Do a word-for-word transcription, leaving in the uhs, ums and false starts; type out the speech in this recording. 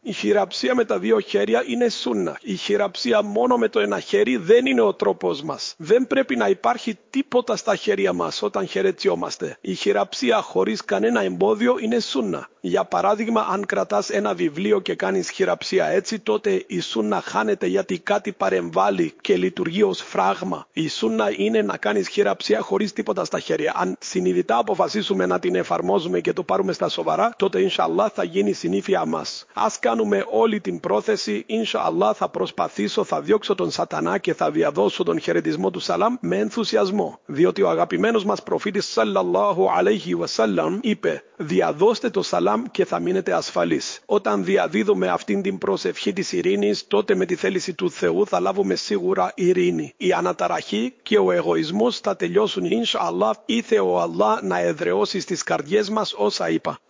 Η χειραψία με τα δύο χέρια είναι σούννα. Η χειραψία μόνο με το ένα χέρι δεν είναι ο τρόπος μας. Δεν πρέπει να υπάρχει τίποτα στα χέρια μας όταν χαιρετιόμαστε. Η χειραψία χωρίς κανένα εμπόδιο είναι σούννα. Για παράδειγμα, αν κρατάς ένα βιβλίο και κάνεις χειραψία έτσι, τότε η σούννα χάνεται γιατί κάτι παρεμβάλλει και λειτουργεί ως φράγμα. Η σούννα είναι να κάνεις χειραψία χωρίς τίποτα στα χέρια. Αν συνειδητά αποφασίσουμε να την εφαρμόζουμε και το πάρουμε στα σοβαρά, τότε Ινσhallah θα γίνει συνήθεια μας. Ας κάνουμε όλη την πρόθεση, Ινσhallah θα προσπαθήσω, θα διώξω τον σατανά και θα διαδώσω τον χαιρετισμό του σαλάμ με ενθουσιασμό. Διότι ο αγαπημένος μας προφήτης σαλλαλλάχου αλaihi wasallam είπε: διαδώστε το σαλάμ και θα μείνετε ασφαλείς. Όταν διαδίδουμε αυτήν την προσευχή της ειρήνης, τότε με τη θέληση του Θεού θα λάβουμε σίγουρα ειρήνη. Η αναταραχή και ο εγωισμός θα τελειώσουν Ινσhallah. Ήθε ο Allah να εδραιώσει στις καρδιές μας όσα είπα.